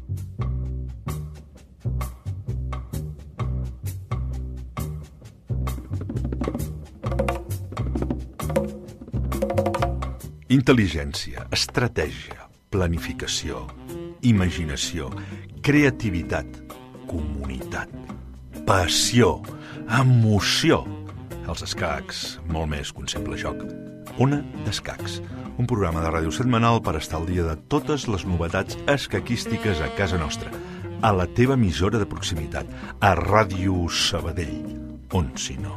Intel·ligència, estratègia, planificació, imaginació, creativitat, comunitat, passió, emoció. Els escacs, molt més que un simple joc. Ona d'Escacs, un programa de ràdio setmanal per estar al dia de totes les novetats escaquístiques a casa nostra, a la teva emissora de proximitat, a Ràdio Sabadell, on si no.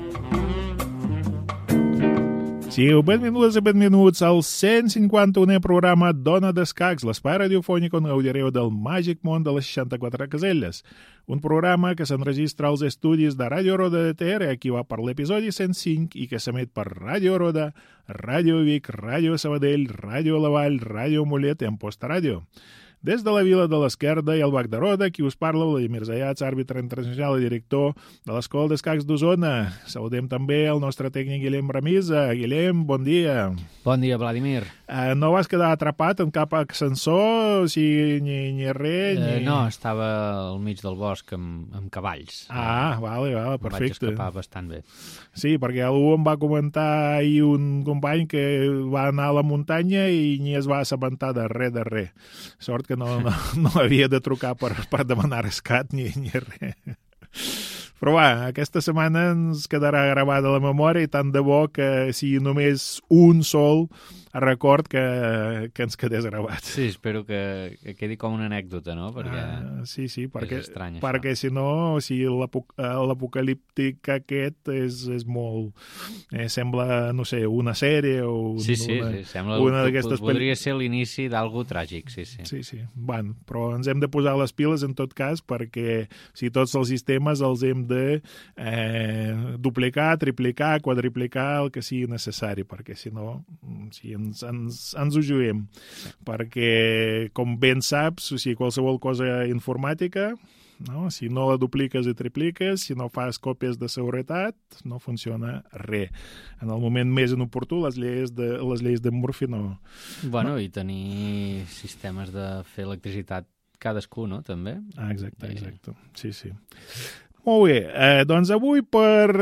Sigueu benvinguts i benvinguts al 151è programa d'Ona d'Escacs, l'espai radiofònic on gaudireu del màgic món de les 64 caselles. Un programa que s'enregistra als estudis de Ràdio Roda de TR, aquí va per l'episodi 105 i que s'emet per Ràdio Roda, Ràdio Vic, Ràdio Sabadell, Ràdio La Vall, Ràdio Mollet i Amposta Ràdio. Des de la Vila de l'Esquerda i el Bac de Roda, qui us parla, Vladimir Zayats, àrbitre internacional i director de l'Escola d'Escacs d'Osona. Saludem també el nostre tècnic Guillem Ramisa. Guillem, bon dia. Bon dia, Vladimir. No vas quedar atrapat en cap ascensor, o sigui, ni res? No, estava al mig del bosc amb cavalls. Vale, perfecte. Vaig escapar bastant bé. Sí, perquè algú em va comentar ahir un company que va anar a la muntanya i ni es va assabentar de res. Sort que no havia de trucar per demanar rescat ni res. Però aquesta setmana ens quedarà gravada la memòria i tant de bo que sigui només un sol record que ens quedés gravat. Sí, espero que quedi com una anècdota, no? Perquè sí, perquè, és estrany, perquè si no, l'apocalíptic aquest és molt... sembla, no sé, una sèrie o sembla una d'aquestes... Podria ser l'inici d'algú tràgic, sí. Sí. Bueno, però ens hem de posar les piles en tot cas perquè si tots els sistemes els hem de duplicar, triplicar, quadriplicar, el que sigui necessari, perquè si no, ens ho juguem. Perquè, com ben saps, o sigui, qualsevol cosa informàtica, no? Si no la dupliques i tripliques, si no fas còpies de seguretat, no funciona res. En el moment més inoportú, les lleis de Murphy no... Bueno, i tenir sistemes de fer electricitat cadascú, no?, també. Exacte. Sí. Molt bé, doncs avui per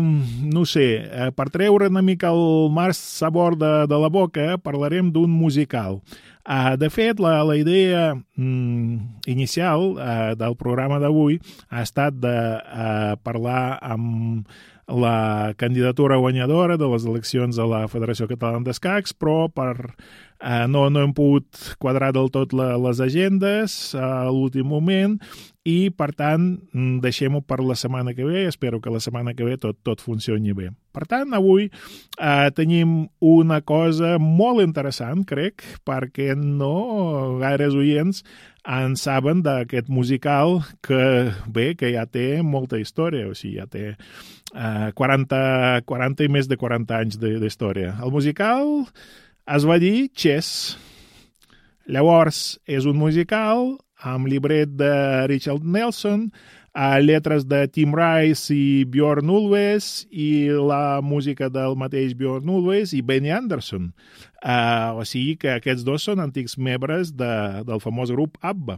treure una mica el març sabor de la boca, parlarem d'un musical. De fet, la idea inicial del programa d'avui ha estat de parlar amb la candidatura guanyadora de les eleccions a la Federació Catalana d'Escacs, però no hem pogut quadrar del tot les agendes a l'últim moment i, per tant, deixem-ho per la setmana que ve. Espero que la setmana que ve tot funcioni bé. Per tant, avui tenim una cosa molt interessant, crec, perquè no gaires oients en saben d'aquest musical que ja té molta història, o sigui, ja té 40 i més de 40 anys d'història. El musical es va dir Chess. Llavors, és un musical amb llibret de Richard Nelson, lletres de Tim Rice i Björn Ulvaeus i la música del mateix Björn Ulvaeus i Benny Andersson. O sigui que aquests dos són antics membres del famós grup ABBA.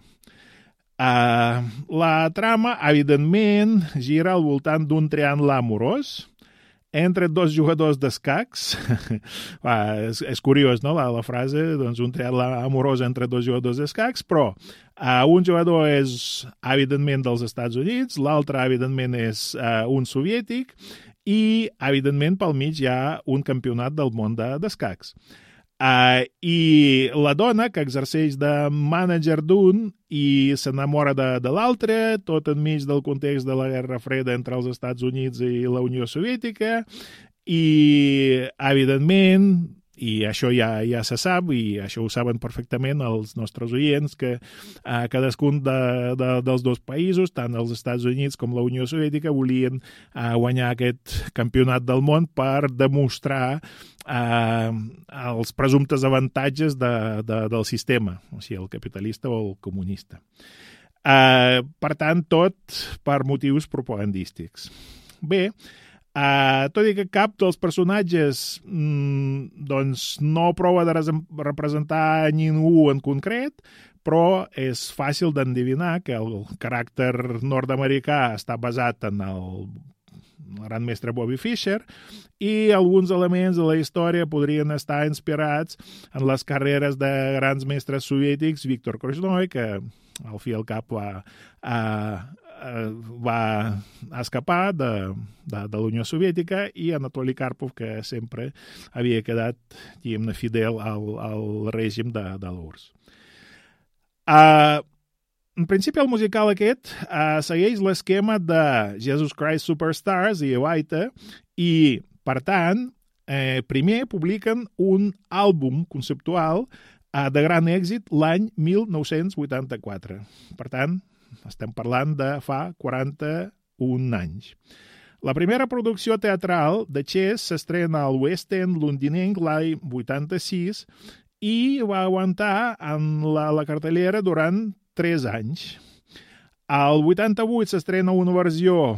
La trama, evidentment, gira al voltant d'un triangle amorós entre dos jugadors d'escacs. És curiós, no?, la frase, doncs un triangle amorós entre dos jugadors d'escacs, però un jugador és, evidentment, dels Estats Units, l'altre, evidentment, és un soviètic i, evidentment, pel mig hi ha un campionat del món d'escacs. I la dona que exerceix de mànager d'un i s'enamora de l'altre, tot enmig del context de la Guerra Freda entre els Estats Units i la Unió Soviètica, i, evidentment, i això ja se sap, i això ho saben perfectament els nostres oients, que cadascun dels dos països, tant els Estats Units com la Unió Soviètica, volien guanyar aquest campionat del món per demostrar els presumptes avantatges del sistema, o sigui, el capitalista o el comunista. Per tant, tot per motius propagandístics. Bé, tot i que cap dels personatges doncs, no prova de representar ningú en concret, però és fàcil d'endevinar que el caràcter nord-americà està basat en el gran mestre Bobby Fischer i alguns elements de la història podrien estar inspirats en les carreres de grans mestres soviètics, Víctor Korchnoi, que al fi i al cap va escapar de la Unió Soviètica, i Anatoly Karpov, que sempre havia quedat, diguem-ne, fidel al règim de l'URSS. En principi, el musical aquest segueix l'esquema de Jesus Christ Superstars i Ewaita, i, per tant, primer publiquen un àlbum conceptual de gran èxit l'any 1984. Per tant, estem parlant de fa 41 anys. La primera producció teatral de Chess s'estrena al West End londinenc l'any 86 i va aguantar en la cartellera durant 3 anys. Al 88 s'estrena una versió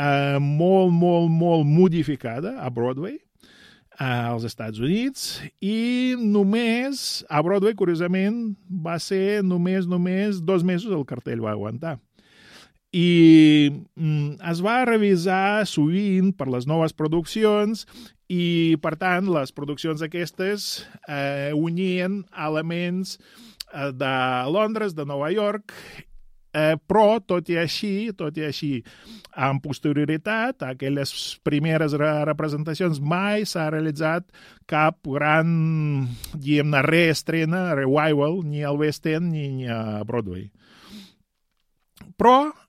molt modificada a Broadway, als Estats Units, i només, a Broadway, curiosament, va ser només 2 mesos el cartell va aguantar. I es va revisar sovint per les noves produccions i, per tant, les produccions aquestes unien elements de Londres, de Nova York, però, tot i així, amb posterioritat, a aquelles primeres representacions mai s'ha realitzat cap gran, diguem-ne, reestrena, revival, ni al West End ni a Broadway. Però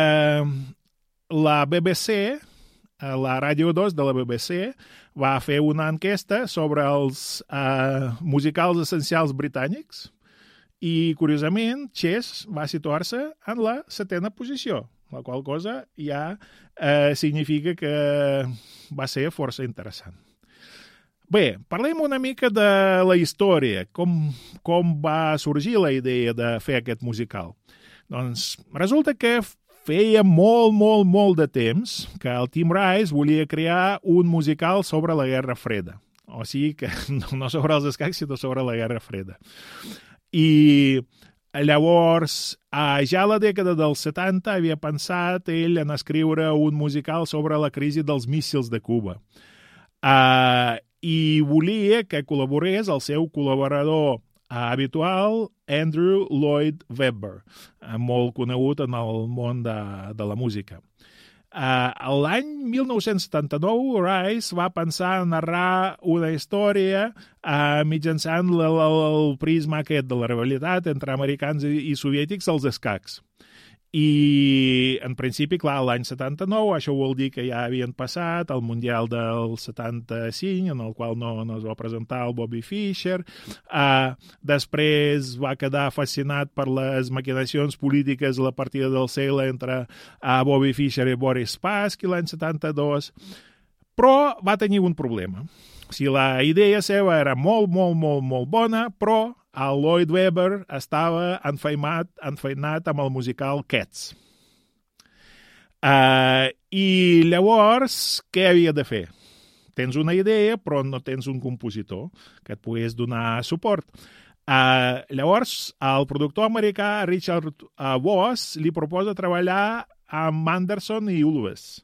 la BBC, la Ràdio 2 de la BBC, va fer una enquesta sobre els musicals essencials britànics i, curiosament, Chess va situar-se en la 7ª posició, la qual cosa ja significa que va ser força interessant. Bé, parlem una mica de la història, com va sorgir la idea de fer aquest musical. Doncs resulta que feia molt de temps que el Tim Rice volia crear un musical sobre la Guerra Freda. O sigui que no sobre els escacs, sinó sobre la Guerra Freda. I llavors, ja a la dècada dels 70 havia pensat ell en escriure un musical sobre la crisi dels míssils de Cuba. I volia que col·laborés el seu col·laborador habitual, Andrew Lloyd Webber, molt conegut en el món de la música. L'any 1979, Rice va pensar en narrar una història mitjançant el prisma aquest de la rivalitat entre americans i soviètics als escacs. I, en principi, clar, l'any 79, això vol dir que ja havien passat el Mundial del 75, en el qual no es va presentar el Bobby Fischer. Després va quedar fascinat per les maquinacions polítiques a la partida del segle entre Bobby Fischer i Boris Spassky l'any 72. Però va tenir un problema. O sigui, la idea seva era molt bona, però el Lloyd Webber estava enfeinat amb el musical Cats. I llavors, què havia de fer? Tens una idea, però no tens un compositor que et pogués donar suport. Llavors, el productor americà Richard Voss li proposa treballar amb Anderson i Ulves,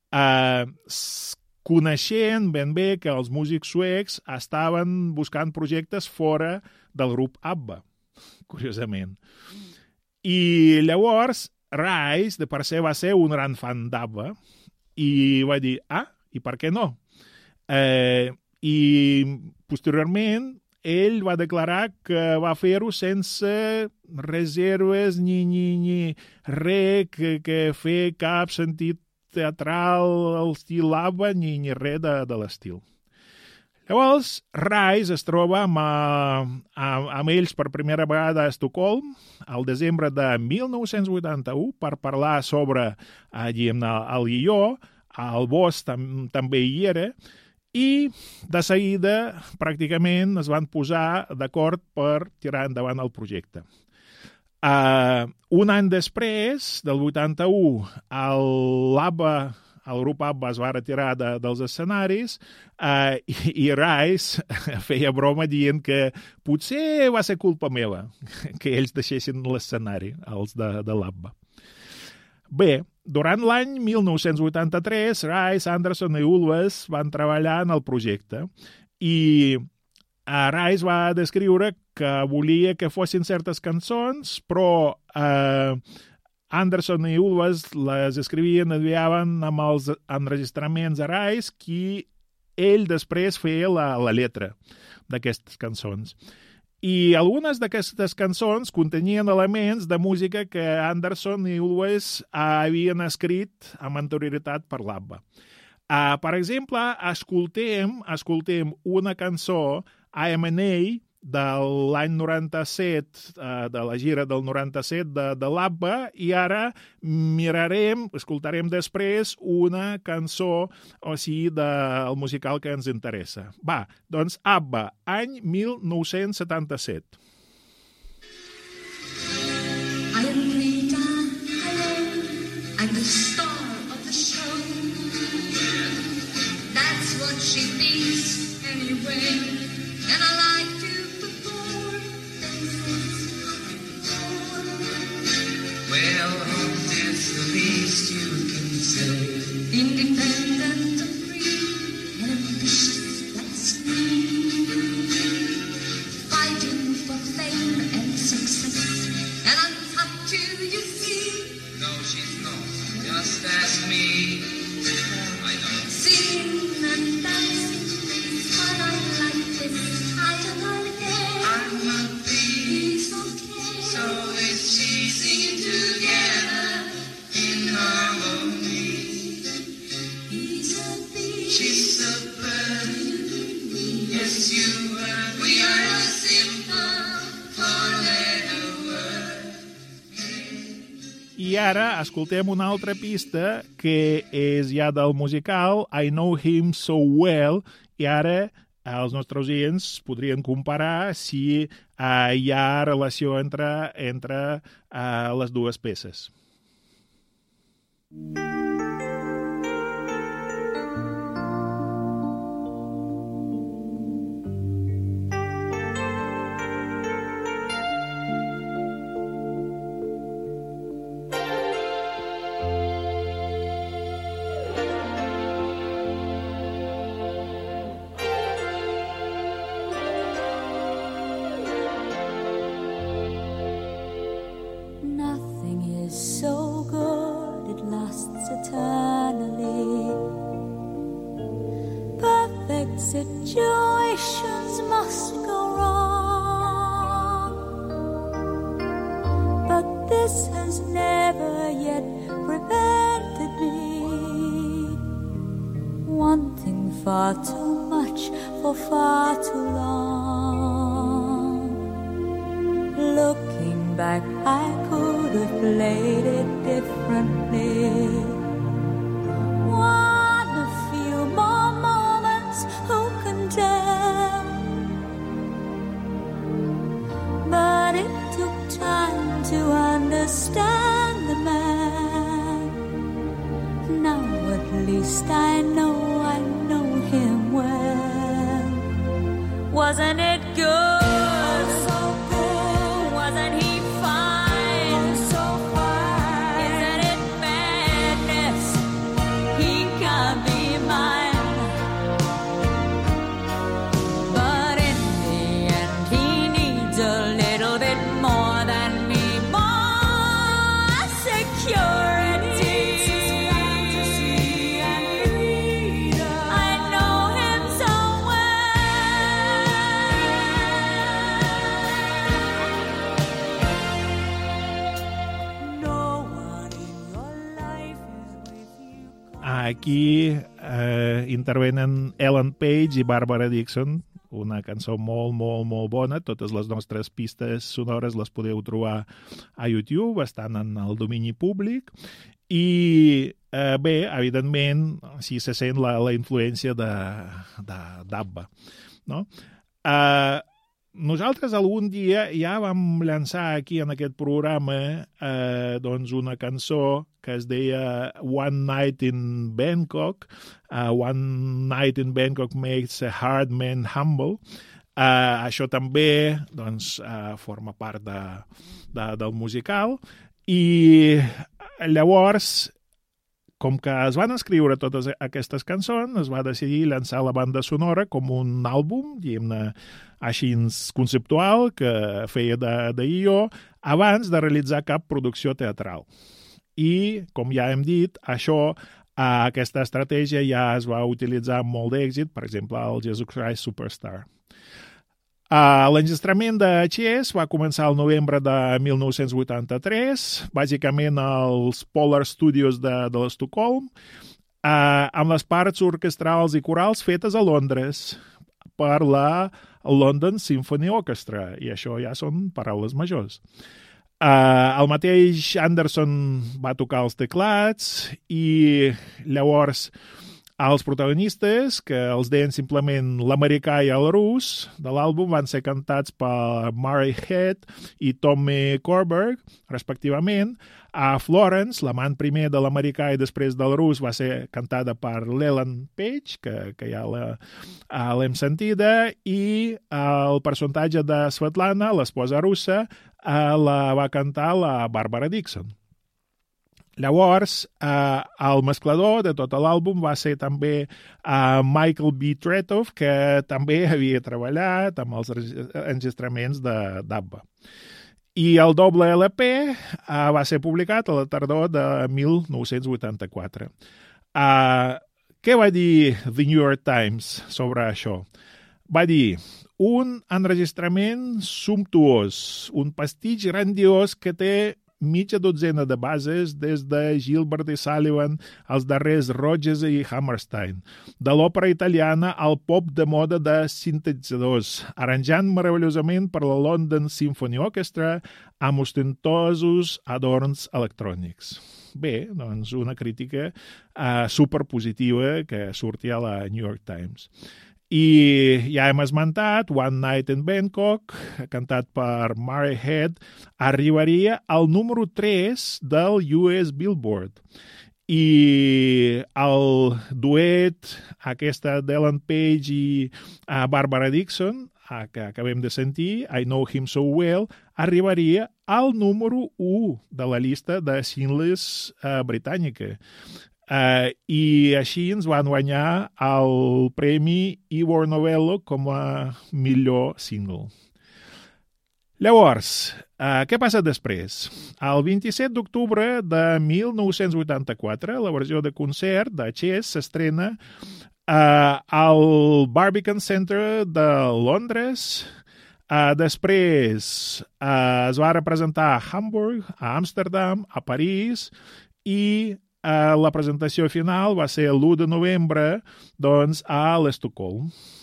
coneixent ben bé que els músics suecs estaven buscant projectes fora del grup ABBA, curiosament. I llavors Rice, de per se, va ser un gran fan d'ABBA i va dir, i per què no? I posteriorment ell va declarar que va fer-ho sense reserves ni res que fer cap sentit teatral al estil ABBA ni res de l'estil. Llavors, Rice es troba amb ells per primera vegada a Estocolm al desembre de 1981 per parlar sobre el guió. El Boss també hi era i de seguida pràcticament es van posar d'acord per tirar endavant el projecte. Un any després, del 81, el grup ABBA es va retirar dels escenaris i Rice feia broma dient que potser va ser culpa meva que ells deixessin l'escenari, els de l'ABBA. Bé, durant l'any 1983, Rice, Anderson i Ulvaeus van treballar en el projecte i Rice va descriure que volia que fossin certes cançons, però Anderson i Ulvaeus les escrivien, enviaven amb els enregistraments a Rice, qui ell després feia la lletra d'aquestes cançons. I algunes d'aquestes cançons contenien elements de música que Anderson i Ulvaeus havien escrit amb anterioritat per l'ABBA. Per exemple, escoltem una cançó, I.M.A., de l'any 97, de la gira del 97 de l'ABBA, i ara escoltarem després una cançó, o sigui, del musical que ens interessa. Va, doncs ABBA, any 1977. I am Rita, hello, I'm the star of the show. That's what she thinks anyway, and I like to perform well, that's the least you can say. Independent and free, and ambitious, that's me. Fighting for fame and success, and I'm up to you see. No, she's not. Just ask me. I know. Singing and dancing is what I like this time of the day. I'm happy. He's okay. So is she singing together in harmony. He's a bee. She's a bird. Yes, you are. We are a simple four-letter word. I ara escoltem una altra pista que és ja del musical I Know Him So Well, i ara els nostres oients podrien comparar si hi ha relació entre les dues peces. Nothing is so good it lasts eternally. Perfect situations must go wrong, but this has never yet prevented me wanting far too much for far too long. Looking back, I could have played it differently. Want a few more moments, who can tell? But it took time to understand the man. Now at least I know him well. Wasn't it good? Aquí intervenen Ellen Page i Barbara Dixon, una cançó molt, molt, molt bona. Totes les nostres pistes sonores les podeu trobar a YouTube, estan en el domini públic. I bé, evidentment, sí se sent la influència d'ABBA, no? nosaltres algun dia ja vam llançar aquí en aquest programa doncs una cançó que es deia One Night in Bangkok. One Night in Bangkok makes a hard man humble. Això també doncs, forma part del musical. I llavors, com que es van escriure totes aquestes cançons, es va decidir llançar la banda sonora com un àlbum, diguem-ne, així conceptual, que feia de guió, abans de realitzar cap producció teatral. I, com ja hem dit, aquesta estratègia ja es va utilitzar amb molt d'èxit, per exemple, al Jesus Christ Superstar. L'enregistrament de Chess va començar el novembre de 1983, bàsicament als Polar Studios de l'Estocolm, amb les parts orquestrals i corals fetes a Londres per la London Symphony Orchestra, i això ja són paraules majors. El mateix Anderson va tocar els teclats i llavors els protagonistes, que els deien simplement l'americà i el rus, de l'àlbum van ser cantats per Murray Head i Tommy Korberg, respectivament. A Florence, l'amant primer de l'americà i després del rus, va ser cantada per Leland Page, que ja l'hem sentida, i el personatge de Svetlana, l'esposa russa, la va cantar la Barbara Dixon. Llavors, el mesclador de tot l'àlbum va ser també Michael B. Tretov, que també havia treballat amb els enregistraments d'ABBA. I el doble LP va ser publicat a la tardor de 1984. Què va dir The New York Times sobre això? Va dir: un enregistrament sumptuós, un pastitx grandiós que té mitja dotzena de bases, des de Gilbert i Sullivan als darrers Rodgers i Hammerstein, de l'òpera italiana al pop de moda de sintetitzadors, arranjant meravellosament per la London Symphony Orchestra amb ostentosos adorns electrònics. Bé, doncs una crítica superpositiva que sortia a la New York Times. I ja hem esmentat One Night in Bangkok, cantat per Murray Head, arribaria al número 3 del US Billboard. I el duet, aquesta d'Ellen Page i Barbara Dixon, que acabem de sentir, I Know Him So Well, arribaria al número 1 de la llista de singles britànica. I així ens van guanyar el premi Ivor Novello com a millor single. Llavors, què passa després? El 27 d'octubre de 1984, la versió de concert de Chess s'estrena al Barbican Centre de Londres. Després es va representar a Hamburg, a Amsterdam, a París i la presentació final va ser l'1 de novembre doncs, a l'Estocolm.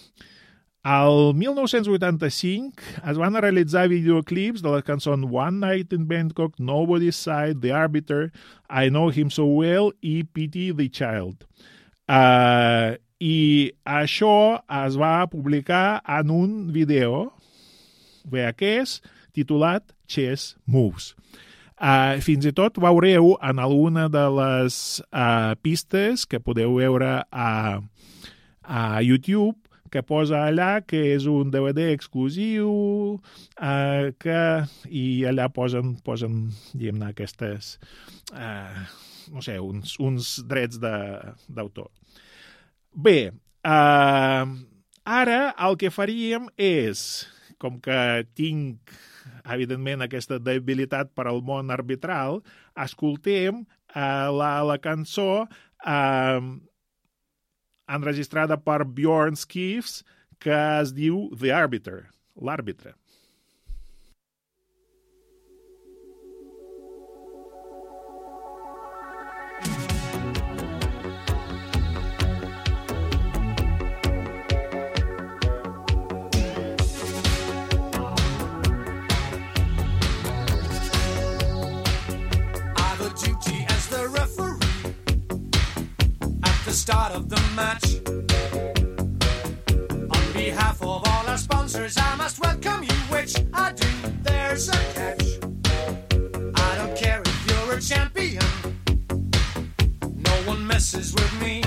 Al 1985 es van realitzar videoclips de les cançons One Night in Bangkok, Nobody's Side, The Arbiter, I Know Him So Well i Pity the Child. I això es va publicar en un vídeo VHS titulat Chess Moves. Fins i tot veureu en alguna de les pistes que podeu veure a YouTube que posa allà que és un DVD exclusiu i allà posen diguem-ne, aquestes no sé, uns drets d'autor. Bé, ara el que faríem és, com que tinc evidentment aquesta debilitat per al món arbitral, escoltem la cançó enregistrada per Bjorn Skifs que es diu The Arbiter, l'àrbitre. Start of the match. On behalf of all our sponsors visitors, I must welcome you, which I do. There's a catch. I don't care if you're a champion. No one messes with me.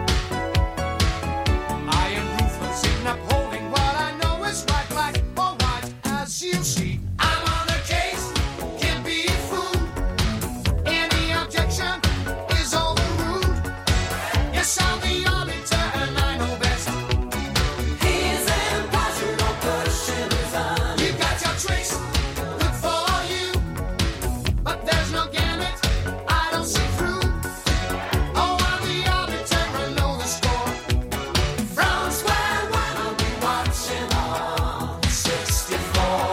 I am ruthless in upholding what I know is right, black or white, as you see. I'm on a case, can't be fooled. Any objection is overruled. Yes, I'm the arbiter and I know best. He's impartial, no question is on. You got your tricks, good for you. But there's no gamut, I don't see through. Oh, I'm the arbiter, I know the score. From square one, I'll be watching all 64.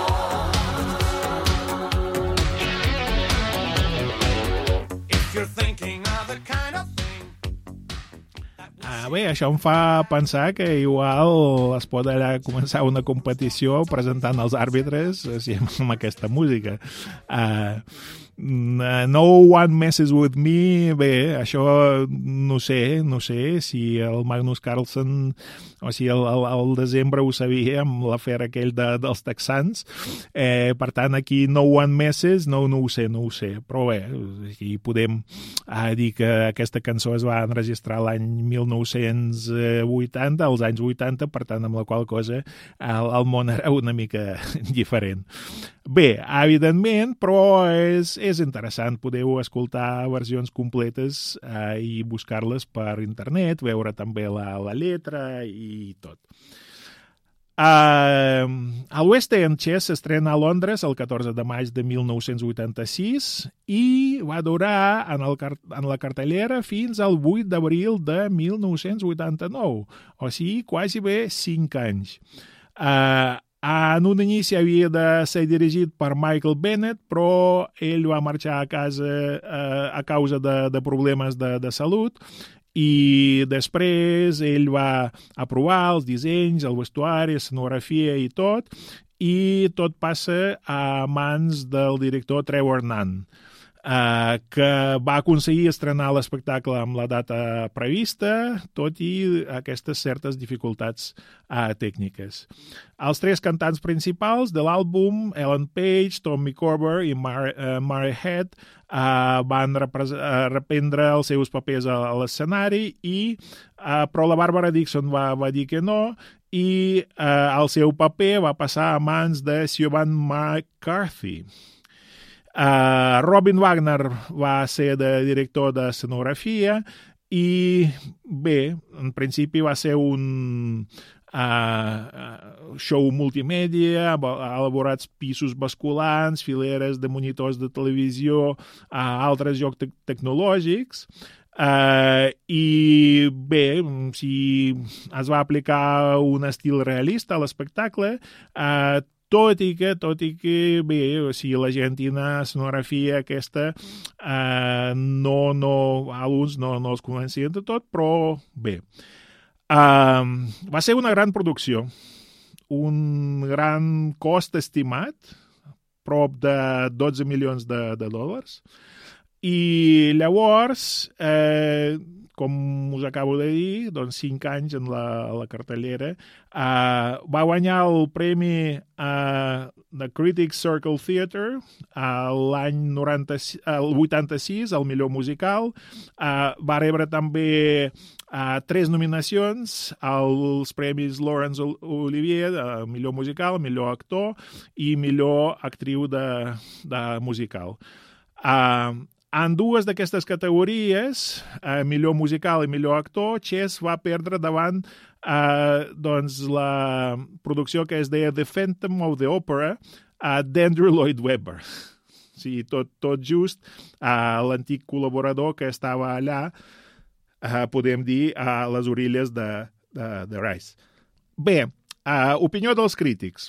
If you're thinking of the kind of thing. Bé, això em fa pensar que igual es pot allà començar una competició presentant els àrbitres amb aquesta música. No One Messes With Me, bé, això no sé si el Magnus Carlsen o si el desembre ho sabia amb l'afer aquell dels texans, per tant aquí No One Messes no ho sé, però bé, aquí podem dir que aquesta cançó es va enregistrar l'any 1980, als anys 80, per tant amb la qual cosa el món era una mica diferent. Bé, evidentment, però és interessant, podeu escoltar versions completes i buscar-les per internet, veure també la lletra i tot. El West End Chess s'estrena a Londres el 14 de maig de 1986 i va durar en la cartellera fins al 8 d'abril de 1989, o sigui, quasi bé 5 anys. En un inici havia de ser dirigit per Michael Bennett, però ell va marxar a casa a causa de problemes de salut i després ell va aprovar els dissenys, el vestuari, l'escenografia i tot passa a mans del director Trevor Nunn, que va aconseguir estrenar l'espectacle amb la data prevista, tot i aquestes certes dificultats tècniques. Els 3 cantants principals de l'àlbum, Ellen Page, Tommy Corber i Murray Head, van reprendre els seus papers a l'escenari, però la Barbara Dixon va dir que no, i el seu paper va passar a mans de Siobhan McCarthy. Robin Wagner va ser de director d'escenografia i bé, en principi va ser un show multimèdia, elaborats pisos basculants, fileres de monitors de televisió, altres jocs tecnològics, i bé, si es va aplicar un estil realista a l'espectacle, tot i que bé, si la Argentina escenografia aquesta alguns no els convencien de tot, però bé. Va ser una gran producció, un gran cost estimat, prop de 12 milions de dòlars, i llavors, com us acabo de dir, doncs 5 anys en la cartellera, va guanyar el premi de Critics Circle Theatre l'any 86, el millor musical, va rebre també 3 nominacions als premis Laurence Olivier, millor musical, millor actor i millor actriu de musical. En 2 d'aquestes categories, millor musical i millor actor, Chess va perdre davant doncs, la producció que es deia The Phantom of the Opera, d'Andrew Lloyd Webber. Sí, tot just l'antic col·laborador que estava allà, podem dir, a les orilles de Rice. Bé, opinió dels crítics.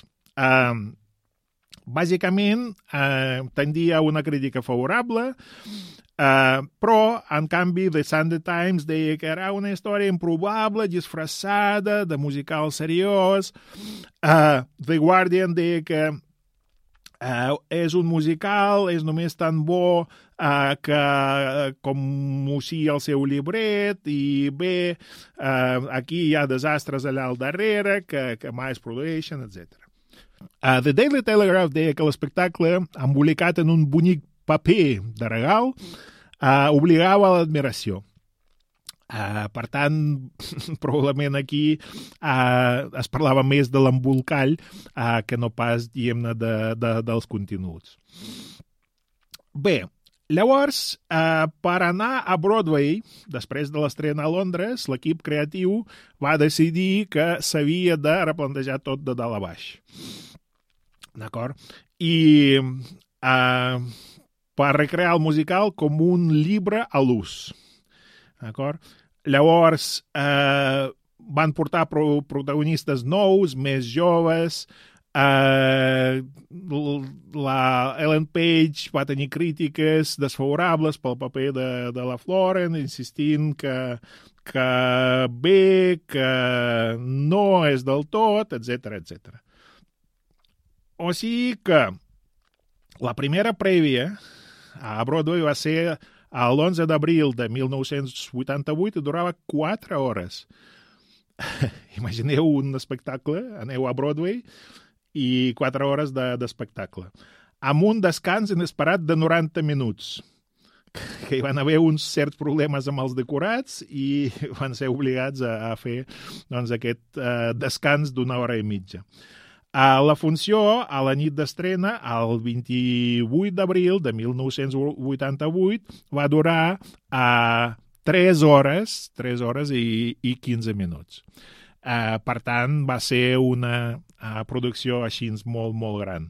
Bàsicament, tendia una crítica favorable, però, en canvi, The Sunday Times deia que era una història improbable, disfressada, de musical seriós. The Guardian deia que és un musical, és només tan bo com ho sigui el seu llibret, i bé, aquí hi ha desastres allà al darrere que mai es produeixen, etc. The Daily Telegraph deia que l'espectacle, embolicat en un bonic paper de regal, obligava a l'admiració. Per tant, probablement aquí es parlava més de l'embolcall que no pas, diguem-ne, dels continguts. Bé, llavors, per anar a Broadway, després de l'estrena a Londres, l'equip creatiu va decidir que s'havia de replantejar tot de dalt a baix. D'acord? I per recrear el musical com un llibre a l'ús. D'acord? Llavors, van portar protagonistes nous, més joves. La Ellen Page va tenir crítiques desfavorables pel paper de la Florence, insistint que bé, que no és del tot, etc etc. O sigui que la primera prèvia a Broadway va ser l'11 d'abril de 1988 i durava 4 hores. Imagineu un espectacle, aneu a Broadway i 4 hores d'espectacle. Amb un descans inesperat de 90 minuts. Que hi van haver uns certs problemes amb els decorats i van ser obligats a fer doncs, aquest descans d'1 hora i mitja. La funció, a la nit d'estrena, el 28 d'abril de 1988, va durar 3 hores i 15 minuts. Per tant, va ser una producció així molt, molt gran.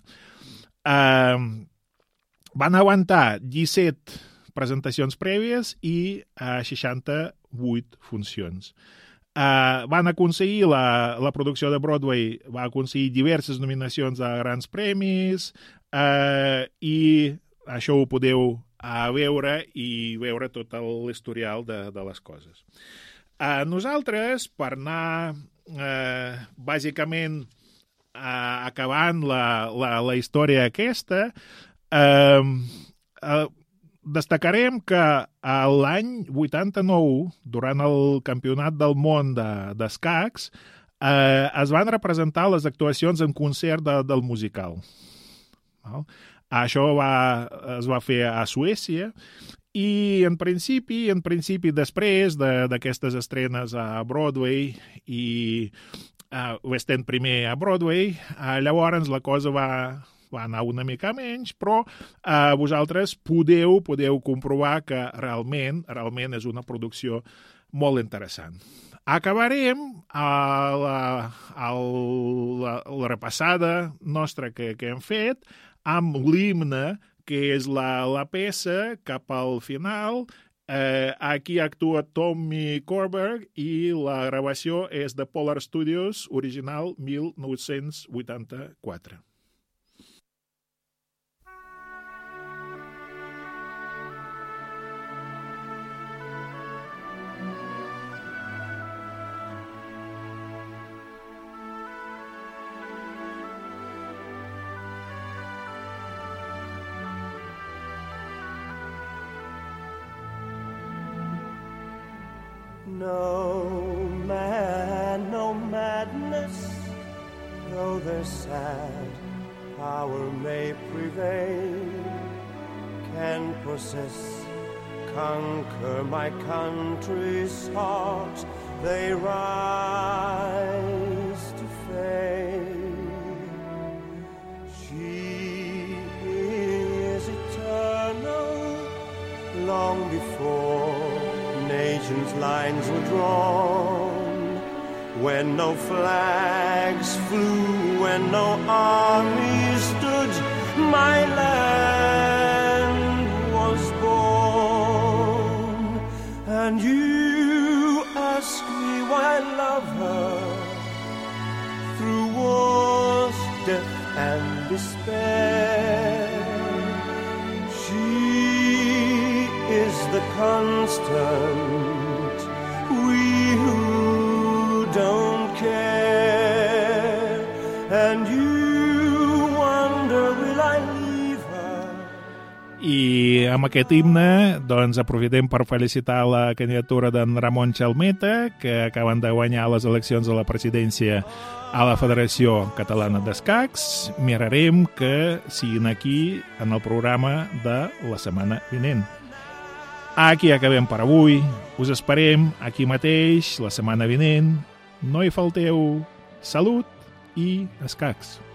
Van aguantar 17 presentacions prèvies i 68 funcions. Van aconseguir, la producció de Broadway va aconseguir diverses nominacions a grans premis i això ho podeu veure i veure tot l'historial de les coses. Nosaltres, per anar bàsicament acabant la història aquesta, destacarem que l'any 89, durant el Campionat del Món d'escacs, es van representar les actuacions en concert del musical. Això es va fer a Suècia i en principi després d'aquestes estrenes a Broadway i West End primer a Broadway, llavors la cosa va anar una mica menys, però vosaltres podeu comprovar que realment és una producció molt interessant. Acabarem la repassada nostra que hem fet amb l'himne, que és la peça cap al final. Aquí actua Tommy Korberg i la gravació és de Polar Studios, original 1984. No man, no madness, though their sad power may prevail, can possess, conquer my country's heart. They rise to fame. She is eternal, long before nations' lines were drawn, when no flags flew, when no army stood, my land was born. And you ask me why I love her, through wars, death and despair. She is the constant, we who don't care. And you wonder, will I leave her? I amb aquest himne doncs, aprofitem per felicitar la candidatura d'en Ramon Chalmeta, que acaben de guanyar les eleccions a la presidència a la Federació Catalana d'Escacs. Mirarem que siguin aquí en el programa de la setmana vinent. Aquí acabem per avui. Us esperem aquí mateix la setmana vinent. No hi falteu. Salut i escacs.